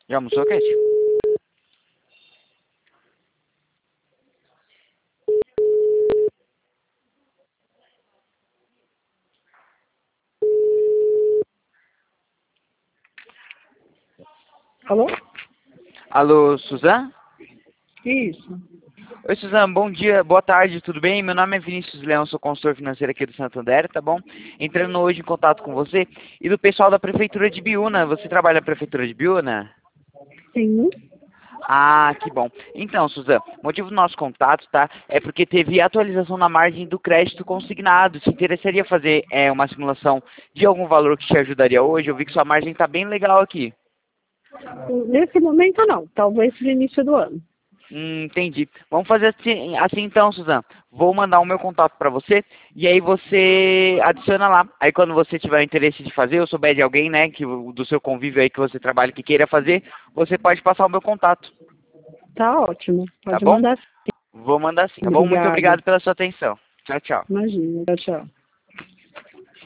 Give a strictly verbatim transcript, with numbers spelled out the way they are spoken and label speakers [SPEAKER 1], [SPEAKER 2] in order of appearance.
[SPEAKER 1] Já almoçou, Cat?
[SPEAKER 2] Alô?
[SPEAKER 1] Alô, Suzan?
[SPEAKER 2] Isso.
[SPEAKER 1] Oi, Suzan, bom dia, boa tarde, tudo bem? Meu nome é Vinícius Leão, sou consultor financeiro aqui do Santander, tá bom? Entrando hoje em contato com você e do pessoal da Prefeitura de Biúna. Você trabalha na Prefeitura de Biúna?
[SPEAKER 2] Sim.
[SPEAKER 1] Ah, que bom. Então, Suzan, o motivo do nosso contato, tá? É porque teve atualização na margem do crédito consignado. Te interessaria fazer é, uma simulação de algum valor que te ajudaria hoje? Eu vi que sua margem tá bem legal aqui.
[SPEAKER 2] Nesse momento não. Talvez no início do ano.
[SPEAKER 1] Hum, entendi. Vamos fazer assim, assim então, Suzan. Vou mandar o meu contato para você e aí você adiciona lá. Aí quando você tiver interesse de fazer, ou souber de alguém, né, que do seu convívio aí que você trabalha que queira fazer, você pode passar o meu contato,
[SPEAKER 2] Tá ótimo.
[SPEAKER 1] tá
[SPEAKER 2] Pode
[SPEAKER 1] bom?
[SPEAKER 2] mandar sim.
[SPEAKER 1] Vou mandar sim, tá bom? Muito
[SPEAKER 2] Obrigada.
[SPEAKER 1] obrigado pela sua atenção. Tchau, tchau.
[SPEAKER 2] Imagina. Tchau, tchau.